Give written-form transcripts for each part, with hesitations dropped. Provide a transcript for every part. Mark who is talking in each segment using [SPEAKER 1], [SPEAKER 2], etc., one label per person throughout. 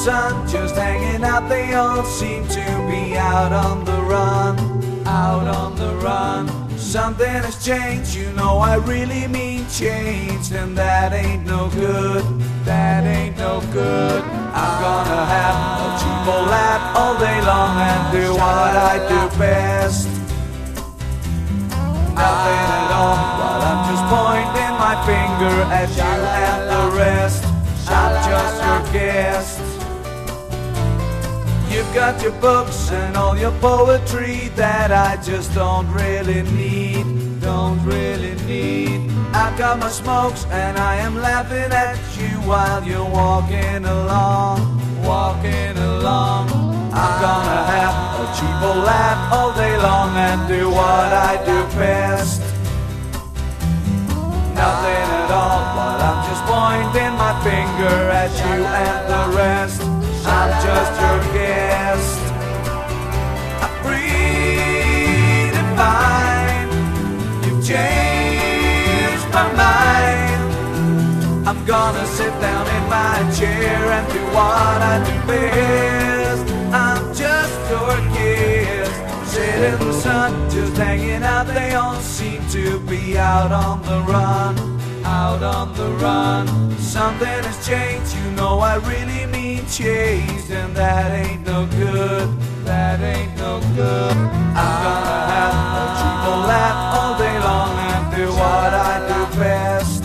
[SPEAKER 1] sun, just hanging out. They all seem to be out on the run, out on the run. Something has changed, you know I really mean changed, and that ain't no good, that ain't no good. I'm gonna have a cheap old laugh all day long and do what I do best. Nothing at all, while I'm just pointing my finger at you and the rest. I'm just your guest. You've got your books and all your poetry that I just don't really need, don't really need. I've got my smokes and I am laughing at you while you're walking along, walking along. I'm gonna have a cheap old laugh all day long and do what I do best. Nothing at all, while I'm just pointing my finger at you and the rest. I'm just your guest. I'm free to find you've changed my mind. I'm gonna sit down in my chair and do what I do best. I'm just your guest. Sit in the sun, just hanging out. They all seem to be out on the run, out on the run. Something has changed, you know I really mean changed, and that ain't no good, that ain't no good. I'm gonna have a cheap old laugh all day long and do what I do best.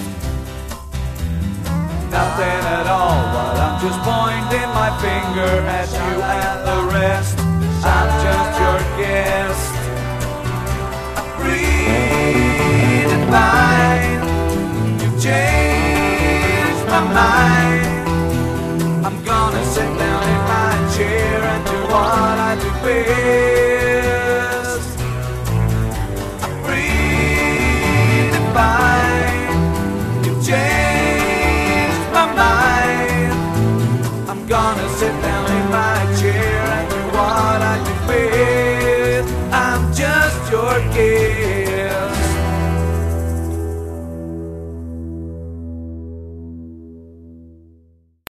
[SPEAKER 1] Nothing at all, while I'm just pointing my finger at you and the rest. I'm just your guest. I'm free to find you've changed my mind. I'm gonna sit